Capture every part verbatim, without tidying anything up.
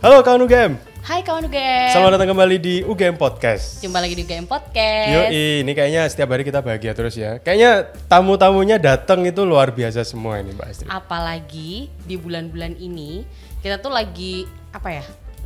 Halo kawan U G M. Hai kawan U G M. Selamat datang kembali di U G M Podcast. Jumpa lagi di U G M Podcast. Yoi, ini kayaknya setiap hari kita bahagia terus ya. Kayaknya tamu-tamunya datang itu luar biasa semua ini Mbak Astrid. Apalagi di bulan-bulan ini kita tuh lagi apa ya?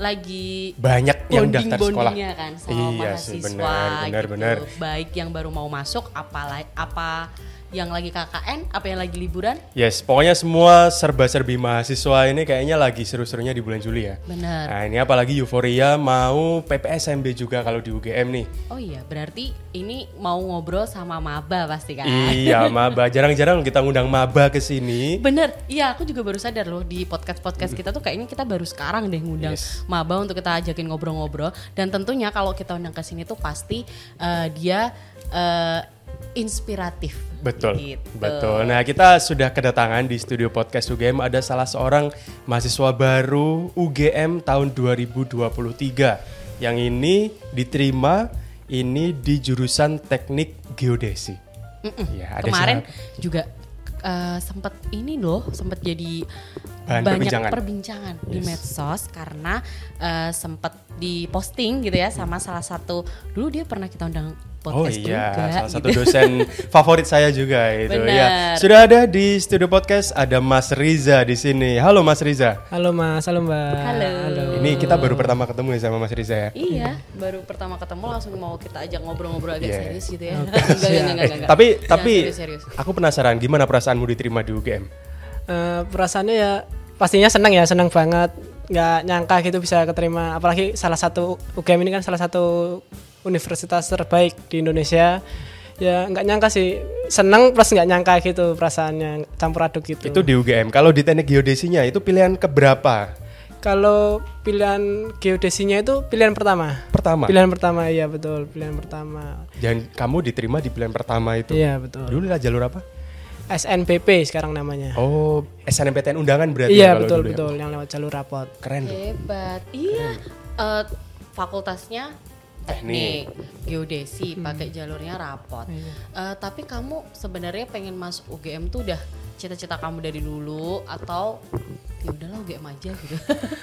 Lagi banyak yang daftar sekolah kan sama iya mahasiswa sih, benar, benar, gitu. benar. Baik yang baru mau masuk, apa apa yang lagi K K N, apa yang lagi liburan. Yes, pokoknya semua serba-serbi mahasiswa ini kayaknya lagi seru-serunya di bulan Juli ya. Benar. Nah ini apalagi euforia mau P P S M B juga kalau di U G M nih. Oh iya, berarti ini mau ngobrol sama maba pasti kan? Iya, maba. Jarang-jarang kita ngundang maba ke sini. Bener, iya aku juga baru sadar loh di podcast-podcast kita tuh kayaknya kita baru sekarang deh ngundang Yes. maba untuk kita ajakin ngobrol-ngobrol. Dan tentunya kalau kita undang ke sini tuh pasti uh, dia uh, inspiratif. Betul, gitu. betul. Nah kita sudah kedatangan di studio podcast U G M ada salah seorang mahasiswa baru U G M tahun dua ribu dua puluh tiga yang ini diterima ini di jurusan teknik geodesi. Ya, ada Kemarin syarat. juga uh, sempat ini loh, sempat jadi Bahan banyak perbincangan. perbincangan Yes. di medsos karena uh, sempat diposting gitu ya sama salah satu dulu dia pernah kita undang Oh podcast iya, juga, salah satu gitu. dosen favorit saya juga itu Benar. ya. Sudah ada di studio podcast ada Mas Riza di sini. Halo Mas Riza. Halo Mas, halo Mbak. Halo. Ini kita baru pertama ketemu ya sama Mas Riza ya. Iya, baru pertama ketemu langsung mau kita ajak ngobrol-ngobrol agak Yeah. serius gitu ya. Enggak, enggak, enggak, enggak, enggak. Tapi Jangan tapi serius-serius. aku penasaran gimana perasaanmu diterima di U G M? Eh, perasaannya ya pastinya senang ya, senang banget. Nggak nyangka gitu bisa keterima. Apalagi salah satu U G M ini kan salah satu universitas terbaik di Indonesia. Ya nggak nyangka sih, senang plus nggak nyangka gitu perasaannya, campur aduk gitu. Itu di U G M. Kalau di teknik geodesinya itu pilihan keberapa? Kalau pilihan geodesinya itu pilihan pertama. Pertama. Pilihan pertama, iya betul, pilihan pertama. Dan kamu diterima di pilihan pertama itu. Iya betul. Dulu lah jalur apa? S N P P sekarang namanya. Oh, S N M P T N undangan berarti Iya ya kalau betul dulu ya? betul, yang lewat jalur rapot. Keren tuh. Hebat. Iya. Eh, fakultasnya teknik, geodesi, pakai jalurnya rapot. Eh, tapi kamu sebenarnya pengen masuk U G M tuh udah cita-cita kamu dari dulu atau ya udahlah U G M aja gitu.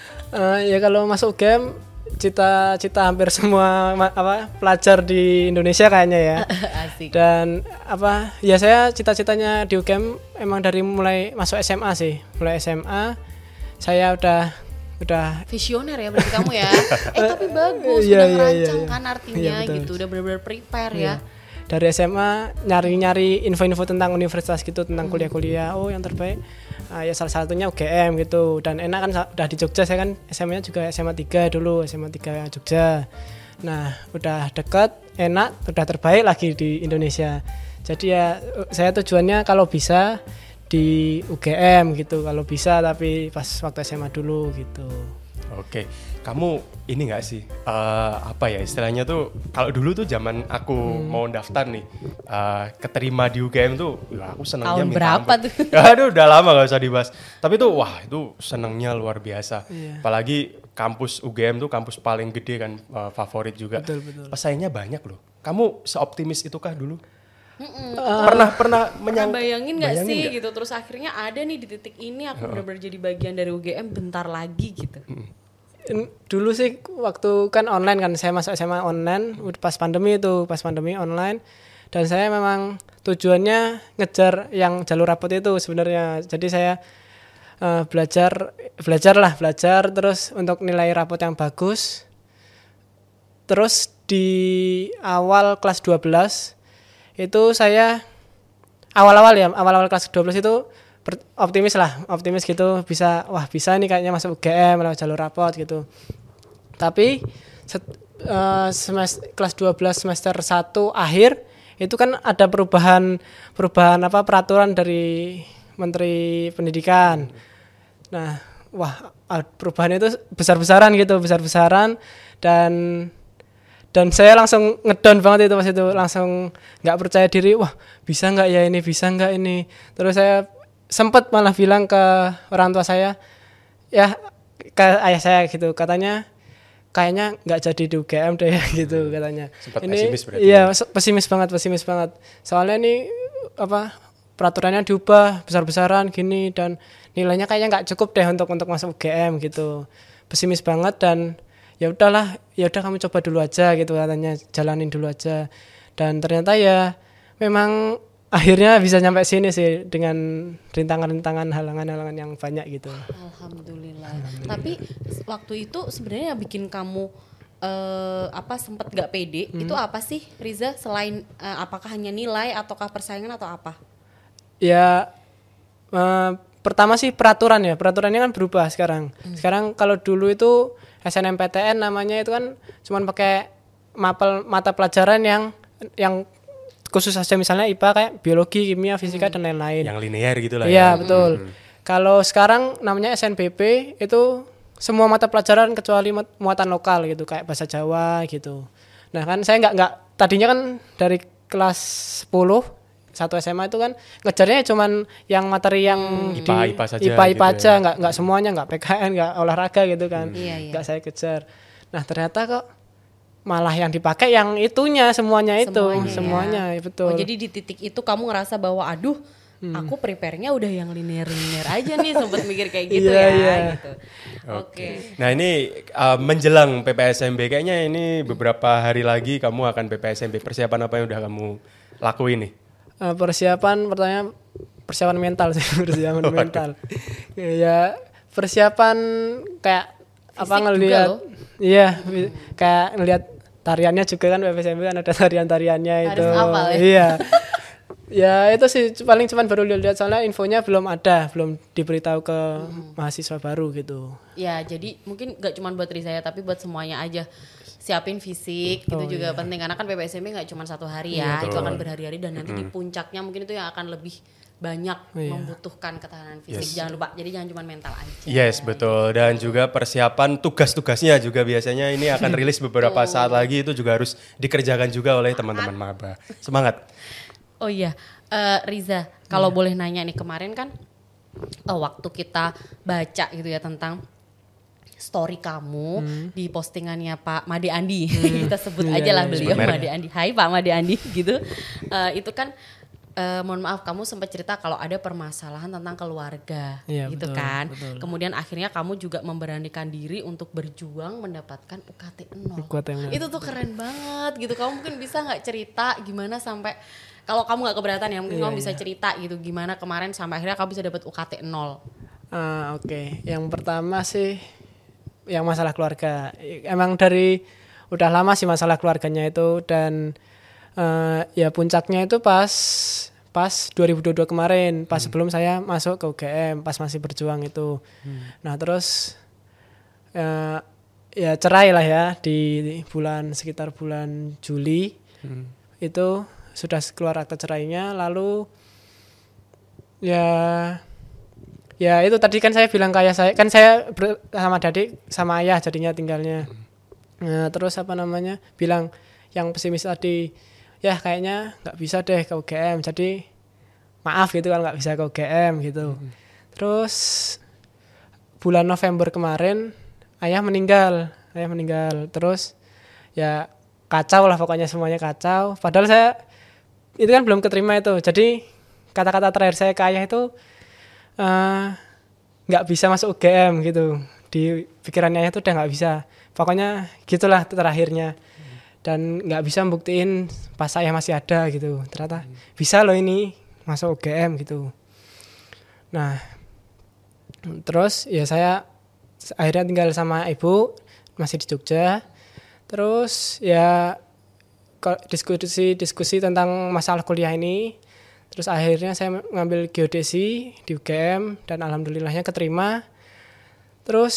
Uh, ya kalau masuk U G M cita-cita hampir semua ma- apa pelajar di Indonesia kayaknya ya. Asik. Dan apa ya saya cita-citanya di U G M emang dari mulai masuk S M A sih. Mulai S M A saya udah udah Visioner ya berarti kamu ya. Eh tapi bagus, Iya, udah iya, ngerancang iya, kan iya. artinya Iya, betul. gitu, udah benar-benar prepare Iya. ya. Dari S M A nyari-nyari info-info tentang universitas gitu, tentang kuliah-kuliah. Oh yang terbaik uh, ya salah satunya U G M gitu. Dan enak kan udah di Jogja, saya kan S M A-nya juga S M A tiga dulu, S M A tiga Jogja. Nah udah deket, enak, udah terbaik lagi di Indonesia. Jadi ya saya tujuannya kalau bisa di U G M gitu, kalau bisa tapi pas waktu S M A dulu gitu. Oke, kamu ini nggak sih eh, apa ya istilahnya tuh kalau dulu tuh zaman aku Hmm. mau daftar nih eh, keterima di U G M tuh, wah aku senangnya Tahun minta berapa ampun. tuh? Aduh udah lama gak usah dibahas. Tapi tuh wah itu senangnya luar biasa. Iya. Apalagi kampus U G M tuh kampus paling gede kan eh, favorit juga. Betul, betul. Pesaingnya banyak loh. Kamu seoptimis itukah dulu? Pernah pernah menyang Pernah bayangin gak bayangin sih nggak? gitu, terus akhirnya ada nih di titik ini aku benar-benar jadi bagian dari U G M bentar lagi gitu. En- Dulu sih waktu kan online kan, saya masuk S M A online ud- pas pandemi itu, pas pandemi online. Dan saya memang tujuannya ngejar yang jalur rapot itu sebenarnya. Jadi saya eh, belajar belajar lah, belajar terus untuk nilai rapot yang bagus. Terus di awal kelas dua belas itu saya awal-awal ya, awal-awal kelas dua belas itu per- optimis lah, optimis gitu bisa, wah bisa nih kayaknya masuk U G M lewat jalur rapot gitu. Tapi set, eh, semester, kelas dua belas semester satu akhir itu kan ada perubahan perubahan apa peraturan dari Menteri Pendidikan. Nah, wah perubahan itu besar-besaran gitu, besar-besaran dan dan saya langsung ngedon banget itu pas itu, langsung nggak percaya diri, wah bisa nggak ya ini, bisa nggak ini. Terus saya sempat malah bilang ke orang tua saya, ya ke ayah saya gitu, katanya kayaknya nggak jadi di U G M deh gitu katanya. Sempat ini pesimis berarti iya ya? pesimis banget, pesimis banget. Soalnya ini apa peraturannya diubah besar-besaran gini dan nilainya kayaknya nggak cukup deh untuk untuk masuk U G M gitu. pesimis banget dan ya udahlah, ya udah kamu coba dulu aja gitu katanya, jalanin dulu aja. Dan ternyata ya memang akhirnya bisa nyampe sini sih dengan rintangan-rintangan, halangan-halangan yang banyak gitu. Alhamdulillah. Alhamdulillah. Tapi waktu itu sebenarnya yang bikin kamu uh, apa sempat nggak pede hmm. itu apa sih, Riza? Selain uh, apakah hanya nilai ataukah persaingan atau apa? Ya uh, pertama sih peraturan ya, peraturannya kan berubah sekarang. Hmm. Sekarang kalau dulu itu S N M P T N namanya itu kan cuman pakai mapel mata pelajaran yang yang khusus saja, misalnya I P A kayak biologi, kimia, fisika hmm. dan lain-lain. Yang linear gitu lah. Iya, ya. betul. Hmm. Kalau sekarang namanya S N B P itu semua mata pelajaran kecuali muatan lokal gitu, kayak bahasa Jawa gitu. Nah, kan saya nggak nggak tadinya kan dari kelas sepuluh satu S M A itu kan ngejarnya cuman yang materi yang hmm. di I P A I P A saja. I P A I P A gitu aja, ya. nggak nggak semuanya, nggak P K N, nggak olahraga gitu kan. Hmm. Nggak saya kejar. Nah, ternyata kok malah yang dipakai yang itunya semuanya itu semuanya, semuanya ya. betul. Oh, jadi di titik itu kamu ngerasa bahwa aduh hmm. aku prepare-nya udah yang linear-linear aja nih, sempat mikir kayak gitu yeah, ya yeah. gitu. Oke. Okay. Nah, ini uh, menjelang P P S M B kayaknya ini beberapa hari lagi kamu akan P P S M B. Persiapan apa yang udah kamu lakuin nih? Uh, persiapan pertanyaan persiapan mental sih, persiapan mental. Ya, persiapan kayak fisik apa ngelihat, iya, hmm. kayak ngelihat tariannya juga kan P P S M B kan ada tarian-tariannya itu. Harus hafal ya. Iya. Ya itu sih paling cuman baru lihat, soalnya infonya belum ada, belum diberitahu ke hmm. mahasiswa baru gitu. Ya, jadi mungkin gak cuma buat Riza ya, tapi buat semuanya aja. Siapin fisik, oh, itu juga iya. penting karena kan P P S M B gak cuma satu hari ya, iya, itu akan berhari-hari dan nanti hmm. di puncaknya mungkin itu yang akan lebih banyak oh, iya. membutuhkan ketahanan fisik. Yes. Jangan lupa, jadi jangan cuma mental aja. Yes, betul. Dan juga persiapan tugas-tugasnya juga biasanya ini akan rilis beberapa saat lagi, itu juga harus dikerjakan juga oleh teman-teman maba. Semangat. Oh iya, uh, Riza, kalau yeah. boleh nanya nih, kemarin kan oh, waktu kita baca gitu ya tentang story kamu hmm. di postingannya Pak Made Andi, hmm. kita sebut aja lah beliau Made Andi. Hai Pak Made Andi gitu. Uh, itu kan Uh, mohon maaf, kamu sempat cerita kalau ada permasalahan tentang keluarga, ya, gitu betul, kan. Betul. Kemudian akhirnya kamu juga memberanikan diri untuk berjuang mendapatkan U K T nol. Itu tuh keren banget gitu. Kamu mungkin bisa nggak cerita gimana sampai, kalau kamu nggak keberatan ya mungkin ya, kamu ya. bisa cerita gitu gimana kemarin sampai akhirnya kamu bisa dapat U K T nol. Uh, Oke, okay. Yang pertama sih yang masalah keluarga. Emang dari udah lama sih masalah keluarganya itu, dan Uh, ya puncaknya itu pas pas dua ribu dua puluh dua kemarin, pas hmm. sebelum saya masuk ke U G M, pas masih berjuang itu. Hmm. Nah terus uh, ya cerai lah ya di bulan sekitar bulan Juli hmm. itu sudah keluar akta cerainya. Lalu ya ya itu tadi kan saya bilang kayak saya kan saya ber, sama adik sama ayah jadinya tinggalnya. Hmm. Nah, terus apa namanya bilang yang pesimis tadi, ya kayaknya nggak bisa deh ke U G M, jadi maaf gitu kan nggak bisa ke U G M gitu. Hmm. Terus bulan November kemarin ayah meninggal, ayah meninggal. Terus ya kacau lah pokoknya, semuanya kacau. Padahal saya itu kan belum keterima itu. Jadi kata-kata terakhir saya ke ayah itu nggak uh, bisa masuk U G M gitu. Di pikirannya ayah itu udah nggak bisa. Pokoknya gitulah terakhirnya. Dan nggak bisa membuktiin pas saya masih ada gitu, ternyata hmm. bisa loh ini masuk U G M gitu. Nah terus ya saya akhirnya tinggal sama ibu masih di Jogja. Terus ya diskusi-diskusi tentang masalah kuliah ini. Terus akhirnya saya ngambil geodesi di U G M dan alhamdulillahnya keterima. Terus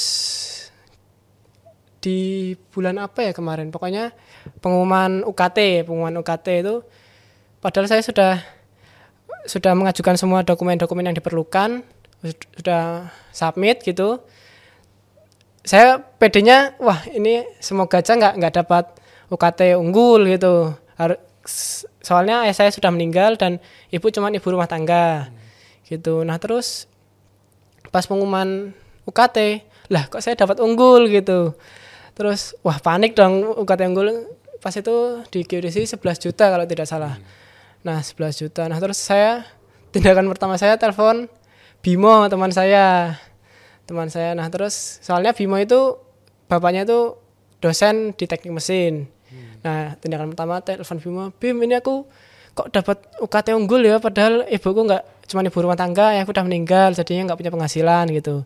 di bulan apa ya kemarin, pokoknya pengumuman U K T, pengumuman U K T itu, padahal saya sudah sudah mengajukan semua dokumen-dokumen yang diperlukan, sudah submit gitu. Saya pedenya, wah ini semoga aja nggak nggak dapat U K T unggul gitu. Soalnya ayah saya sudah meninggal dan ibu cuman ibu rumah tangga hmm. gitu. Nah terus pas pengumuman U K T, lah kok saya dapat unggul gitu. Terus wah panik dong, U K T unggul pas itu di geodesi sebelas juta kalau tidak salah. Hmm. Nah sebelas juta. Nah terus saya tindakan pertama saya telepon Bimo teman saya. teman saya. Nah terus soalnya Bimo itu bapaknya itu dosen di teknik mesin. Hmm. Nah tindakan pertama telepon Bimo, Bim ini aku kok dapat U K T unggul ya, padahal ibuku nggak, cuma ibu rumah tangga, ya aku udah meninggal, jadinya nggak punya penghasilan gitu.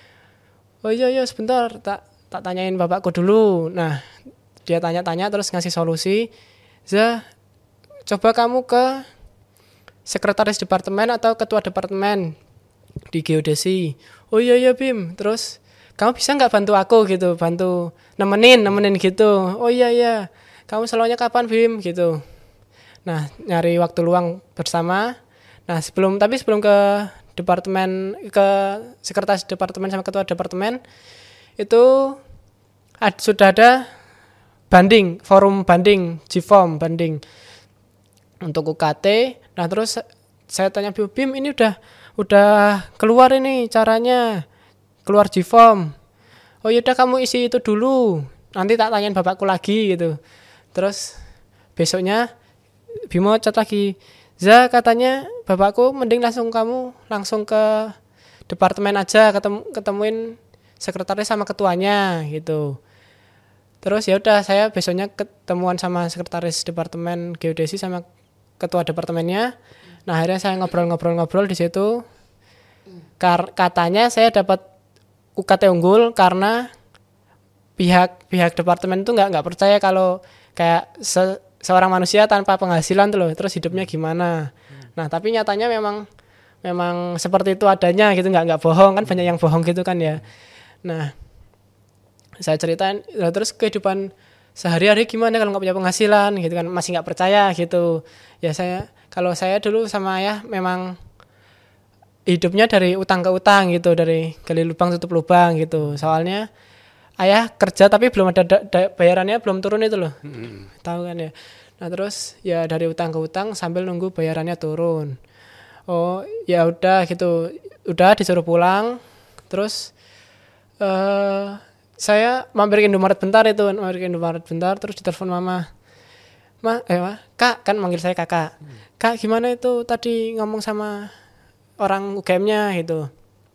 Oh iya iya sebentar, tak tak tanyain bapakku dulu. Nah dia tanya-tanya terus ngasih solusi, Za coba kamu ke sekretaris departemen atau ketua departemen di geodesi. Oh iya iya Bim, terus kamu bisa nggak bantu aku gitu, bantu nemenin nemenin gitu. Oh iya iya, kamu selalunya kapan Bim gitu. Nah nyari waktu luang bersama. Nah sebelum tapi sebelum ke departemen, ke sekretaris departemen sama ketua departemen itu ad, sudah ada banding, forum banding, G-Form banding untuk U K T. Nah terus saya tanya Bim, Bim ini udah udah keluar ini caranya, keluar G-Form. Oh yaudah kamu isi itu dulu, nanti tak tanyain bapakku lagi gitu. Terus besoknya Bimo chat lagi, Za katanya bapakku mending langsung kamu langsung ke departemen aja, ketemu ketemuin sekretaris sama ketuanya gitu. Terus ya udah saya besoknya ketemuan sama sekretaris departemen geodesi sama ketua departemennya. Nah akhirnya saya ngobrol-ngobrol-ngobrol di situ. Kar- katanya saya dapat U K T unggul karena pihak pihak departemen itu nggak nggak percaya kalau kayak se- seorang manusia tanpa penghasilan tuh loh, terus hidupnya gimana. Nah tapi nyatanya memang memang seperti itu adanya gitu, nggak nggak bohong kan, banyak yang bohong gitu kan ya. Nah saya ceritain, nah, terus kehidupan sehari-hari gimana kalau nggak punya penghasilan gitu kan, masih nggak percaya gitu. Ya saya, kalau saya dulu sama ayah memang hidupnya dari utang ke utang gitu, dari gali lubang tutup lubang gitu. Soalnya ayah kerja tapi belum ada da- da- bayarannya belum turun itu loh, hmm. tahu kan ya. Nah terus ya dari utang ke utang sambil nunggu bayarannya turun. Oh ya udah gitu, udah disuruh pulang. Terus uh, saya mampir ke Indomaret bentar itu, mampir ke Indomaret bentar, terus ditelepon mama. Ma, eh ma, kak, kan manggil saya kakak. Hmm. Kak, gimana itu tadi ngomong sama orang U G M-nya gitu.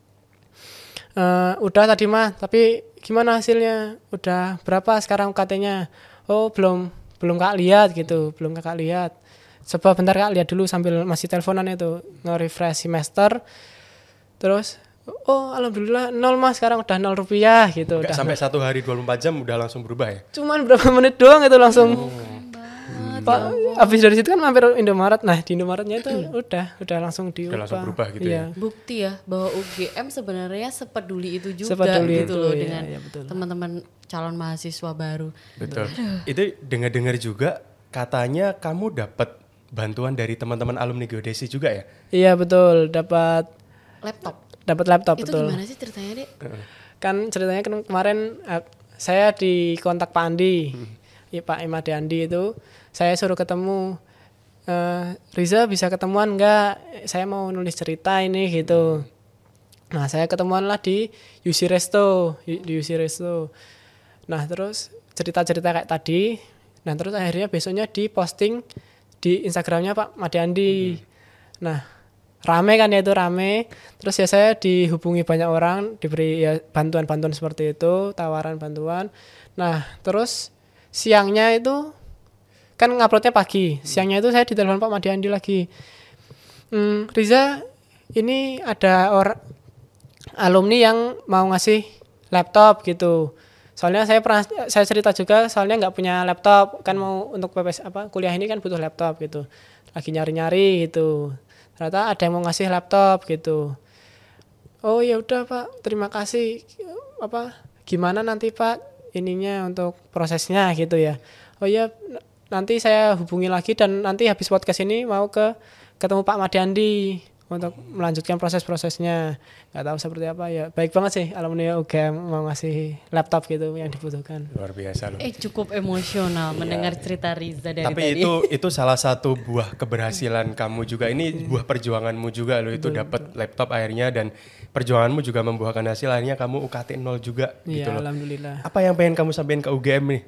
Uh, udah tadi mah, tapi gimana hasilnya? Udah berapa sekarang U K T-nya? Oh, belum belum kak lihat gitu, belum kakak lihat. Coba bentar kak lihat dulu sambil masih teleponan itu, nge-refresh semester. Terus oh alhamdulillah nol mas, sekarang udah nol rupiah gitu. Gak udah sampai satu hari dua puluh empat jam udah langsung berubah ya? Cuman berapa menit doang itu langsung. Oh. Pak, hmm. habis dari situ kan mampir Indomaret. Nah di Indomaretnya itu udah udah langsung diubah. Udah langsung berubah gitu iya. ya. Bukti ya bahwa U G M sebenarnya sepeduli itu juga sepeduli gitu itu, loh iya, dengan iya, teman-teman calon mahasiswa baru. Betul. Itu dengar-dengar juga katanya kamu dapat bantuan dari teman-teman alumni geodesi juga ya? Iya betul, dapat laptop. Dapat laptop itu betul. Itu gimana sih ceritanya, Dek? Kan ceritanya kan kemarin uh, saya di kontak Pak Andi, hmm. ya, Pak Imade Andi itu, saya suruh ketemu, uh, Riza bisa ketemuan enggak? Saya mau nulis cerita ini gitu. Nah saya ketemuan lah di U C Resto, di U C Resto. Nah terus cerita-cerita kayak tadi, nah terus akhirnya besoknya diposting di Instagramnya Pak Made Andi. Hmm. Nah rame kan ya itu rame, terus ya saya dihubungi banyak orang, diberi ya bantuan-bantuan seperti itu, tawaran bantuan. Nah terus siangnya itu kan nguploadnya pagi, siangnya itu saya ditelepon Pak Made Andi lagi, hmm, Riza ini ada orang alumni yang mau ngasih laptop gitu. Soalnya saya pernah saya cerita juga, soalnya nggak punya laptop kan, mau untuk P P S apa kuliah ini kan butuh laptop gitu, lagi nyari-nyari gitu. Ternyata ada yang mau ngasih laptop gitu. Oh ya udah Pak, terima kasih. Apa gimana nanti Pak ininya untuk prosesnya gitu ya. Oh ya nanti saya hubungi lagi, dan nanti habis podcast ini mau ke ketemu Pak Made Andi untuk melanjutkan proses-prosesnya. Nggak tahu seperti apa ya. Baik banget sih alumni U G M mau ngasih laptop gitu yang dibutuhkan. Luar biasa loh. Eh cukup emosional mendengar cerita Riza dari Tapi tadi. itu itu salah satu buah keberhasilan kamu juga. Ini buah perjuanganmu juga loh, itu dapat laptop akhirnya, dan perjuanganmu juga membuahkan hasil, akhirnya kamu U K T nol juga gitu ya, loh. Alhamdulillah. Apa yang pengen kamu sampaikan ke U G M nih?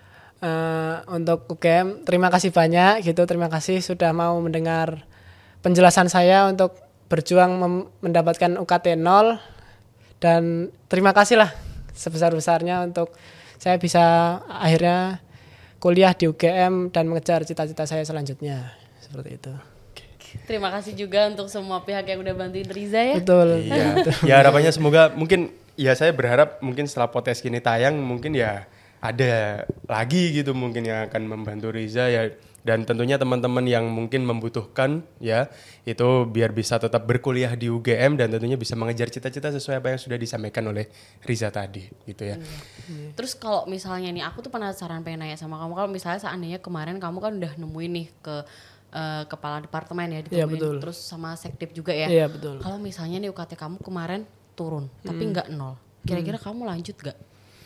Uh, untuk U G M terima kasih banyak gitu, terima kasih sudah mau mendengar penjelasan saya untuk berjuang mem- mendapatkan U K T nol Dan terima kasih lah sebesar-besarnya untuk saya bisa akhirnya kuliah di U G M dan mengejar cita-cita saya selanjutnya. Seperti itu. Terima kasih juga untuk semua pihak yang udah bantuin Riza ya. Betul. Iya. Ya harapannya semoga mungkin ya saya berharap mungkin setelah podcast ini tayang mungkin ya ada lagi gitu mungkin yang akan membantu Riza ya, dan tentunya teman-teman yang mungkin membutuhkan ya itu biar bisa tetap berkuliah di U G M dan tentunya bisa mengejar cita-cita sesuai apa yang sudah disampaikan oleh Riza tadi gitu ya. Hmm. Terus kalau misalnya nih aku tuh penasaran pengen nanya sama kamu, kalau misalnya seandainya kemarin kamu kan udah nemuin nih ke uh, kepala departemen ya ditemuin, ya, betul. Terus sama sekdip juga ya. Iya betul. Kalau misalnya nih U K T kamu kemarin turun hmm. tapi nggak nol, kira-kira hmm. kamu lanjut gak?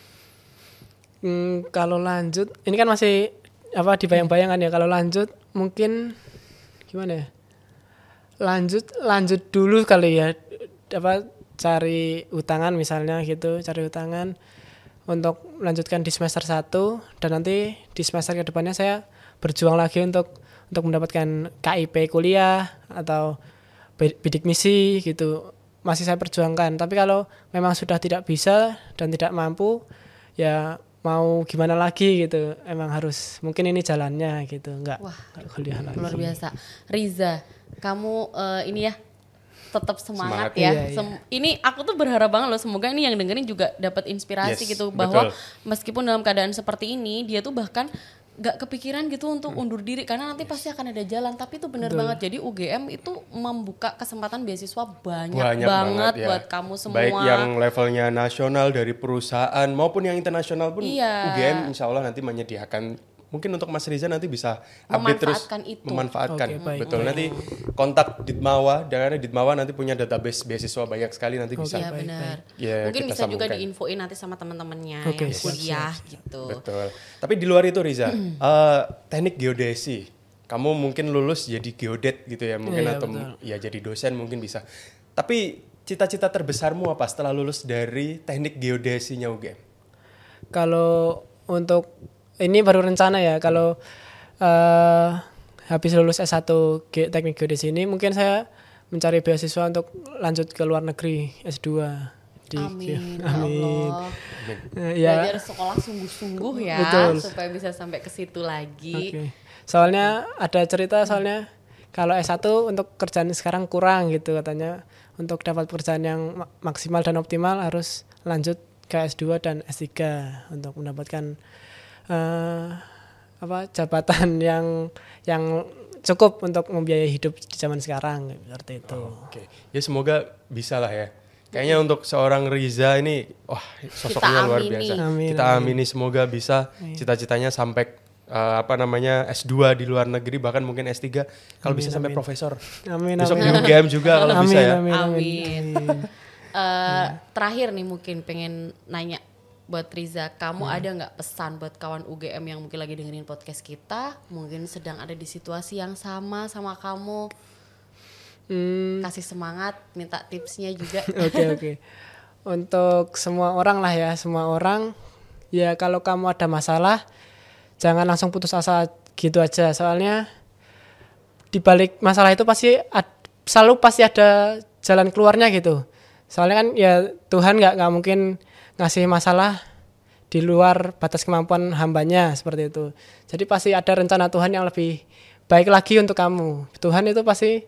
Hmm, kalau lanjut, ini kan masih apa dibayang-bayangkan ya. Kalau lanjut mungkin gimana ya? Lanjut, lanjut dulu kali ya. Apa cari utangan misalnya gitu, cari utangan untuk melanjutkan di semester satu dan nanti di semester kedepannya saya berjuang lagi untuk untuk mendapatkan K I P kuliah atau bidik misi gitu. Masih saya perjuangkan. Tapi kalau memang sudah tidak bisa dan tidak mampu, ya mau gimana lagi gitu, emang harus mungkin ini jalannya gitu, nggak kuliah lagi. Luar biasa. Riza, kamu uh, ini ya tetap semangat, semangat ya. Iya, Sem- iya. Ini aku tuh berharap banget loh, semoga ini yang dengerin juga dapat inspirasi Yes, gitu, bahwa betul. meskipun dalam keadaan seperti ini dia tuh bahkan gak kepikiran gitu untuk undur diri karena nanti pasti akan ada jalan. Tapi itu benar banget, jadi U G M itu membuka kesempatan beasiswa banyak, banyak banget, banget ya. buat kamu semua. Baik yang levelnya nasional dari perusahaan maupun yang internasional pun, iya. U G M insya Allah nanti menyediakan. Mungkin untuk Mas Riza nanti bisa update terus itu. memanfaatkan. Oke, baik, Betul. baik. Nanti kontak Ditmawa, dan Ditmawa nanti punya database beasiswa banyak sekali, nanti bisa. Iya benar. Ya, mungkin kita bisa juga sambungkan. diinfoin nanti sama teman-temannya Oke, yang siap, kuliah gitu. Betul. Tapi di luar itu Riza, uh, teknik geodesi, kamu mungkin lulus jadi geodet gitu ya, mungkin Iya, atau betul. ya jadi dosen mungkin bisa. Tapi cita-cita terbesarmu apa setelah lulus dari teknik geodesinya U G M? Kalau untuk ini baru rencana ya, kalau uh, habis lulus S satu Ge- teknik geodesi ini mungkin saya mencari beasiswa untuk lanjut ke luar negeri S dua. Di, Amin, ya amin. Allah. Uh, ya. Belajar sekolah sungguh-sungguh ya, Betul. supaya bisa sampai ke situ lagi. Okay. Soalnya ada cerita soalnya kalau S satu untuk kerjaan sekarang kurang gitu katanya. Untuk dapat pekerjaan yang mak- maksimal dan optimal harus lanjut ke S dua dan S tiga untuk mendapatkan uh, apa jabatan yang yang cukup untuk membiayai hidup di zaman sekarang seperti itu. Oh, Oke, okay. Ya semoga bisa lah ya. Kayaknya hmm. untuk seorang Riza ini, wah sosoknya luar biasa. Amin, Kita amin. amini semoga bisa cita-citanya sampai uh, apa namanya S dua di luar negeri, bahkan mungkin S tiga kalau bisa sampai amin. profesor. Amin, Besok amin. di U G M juga kalau Amin, bisa ya. amin, amin. Amin. Uh, terakhir nih mungkin pengen nanya buat Riza, kamu Hmm. ada nggak pesan buat kawan U G M yang mungkin lagi dengerin podcast kita, mungkin sedang ada di situasi yang sama sama kamu, Hmm. kasih semangat, minta tipsnya juga. Oke oke. Untuk semua orang lah ya, semua orang ya kalau kamu ada masalah jangan langsung putus asa gitu aja. Soalnya di balik masalah itu pasti ad, selalu pasti ada jalan keluarnya gitu. Soalnya kan ya Tuhan nggak nggak mungkin ngasih masalah di luar batas kemampuan hambanya seperti itu. Jadi pasti ada rencana Tuhan yang lebih baik lagi untuk kamu. Tuhan itu pasti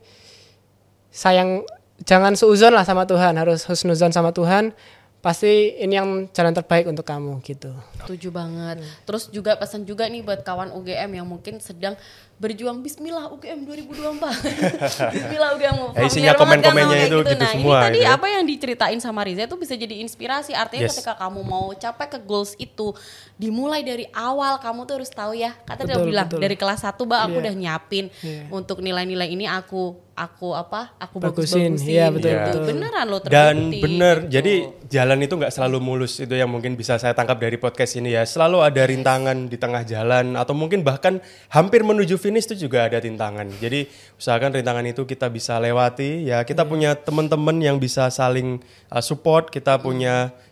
sayang, jangan seuzon lah sama Tuhan, harus husnuzon sama Tuhan. Pasti ini yang jalan terbaik untuk kamu gitu. Setuju banget. Terus juga pesan juga nih buat kawan U G M yang mungkin sedang berjuang, Bismillah U G M dua ribu dua puluh empat. Bismillah U G M. Ya, isinya komen-komennya itu gitu Nah, semua, ini tadi gitu ya. apa yang diceritain sama Riza itu bisa jadi inspirasi. Artinya Yes. ketika kamu mau capai ke goals itu, dimulai dari awal kamu tuh harus tahu ya. Kata dia Betul, bilang betul. dari kelas satu Mbak aku Iya. udah nyiapin Iya. untuk nilai-nilai ini aku aku apa? Aku Bagusin. bagus-bagusin. Iya, betul, gitu. betul. Beneran lo terbukti. Dan bener, gitu. jadi jalan itu nggak selalu mulus, itu yang mungkin bisa saya tangkap dari podcast ini ya. Selalu ada rintangan di tengah jalan, atau mungkin bahkan hampir menuju finish itu juga ada rintangan. Jadi usahakan rintangan itu kita bisa lewati ya. Kita punya teman-teman yang bisa saling uh, support, kita punya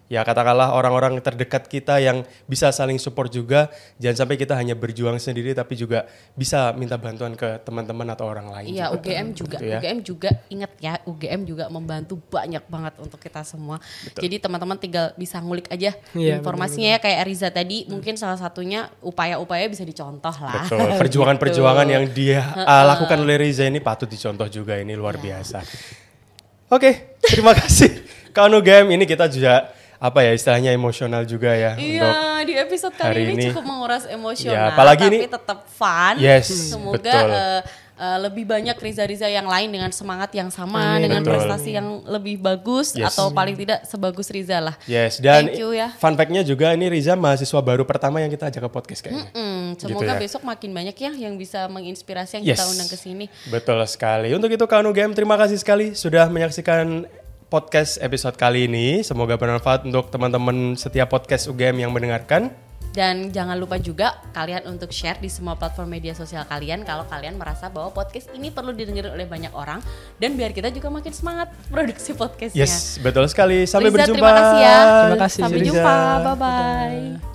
ya katakanlah orang-orang terdekat kita yang bisa saling support juga. Jangan sampai kita hanya berjuang sendiri tapi juga bisa minta bantuan ke teman-teman atau orang lain. Iya, juga. U G M juga. Gitu ya. U G M juga ingat ya, U G M juga membantu banyak banget untuk kita semua. Betul. Jadi teman-teman tinggal bisa ngulik aja Iya, informasinya ya kayak Riza tadi, hmm. mungkin salah satunya upaya-upaya bisa dicontoh lah. Betul. Perjuangan-perjuangan yang dia uh, lakukan oleh Riza ini patut dicontoh juga, ini luar ya. biasa. Oke, terima kasih. Kawan U G M, ini kita juga apa ya istilahnya emosional juga ya. Iya, untuk di episode kali ini, ini cukup menguras emosional, ya, apalagi tapi ini, tetap fun. Yes, semoga betul. Uh, uh, lebih banyak Riza-Riza yang lain dengan semangat yang sama, Amin. dengan Betul. prestasi yang lebih bagus Yes. atau paling tidak sebagus Riza lah. Yes, dan Thank you ya. Fun fact-nya juga ini Riza mahasiswa baru pertama yang kita ajak ke podcast kayaknya. Mm-mm, semoga gitu ya. besok makin banyak ya yang bisa menginspirasi yang Yes. kita undang ke sini. Betul sekali. Untuk itu kawan U G M, terima kasih sekali sudah menyaksikan podcast episode kali ini. Semoga bermanfaat untuk teman-teman setiap podcast U G M yang mendengarkan. Dan jangan lupa juga kalian untuk share di semua platform media sosial kalian kalau kalian merasa bahwa podcast ini perlu didengar oleh banyak orang dan biar kita juga makin semangat produksi podcastnya. Yes, betul sekali. Sampai Riza, berjumpa. terima kasih ya. Terima kasih, Sampai Riza. jumpa. Bye bye.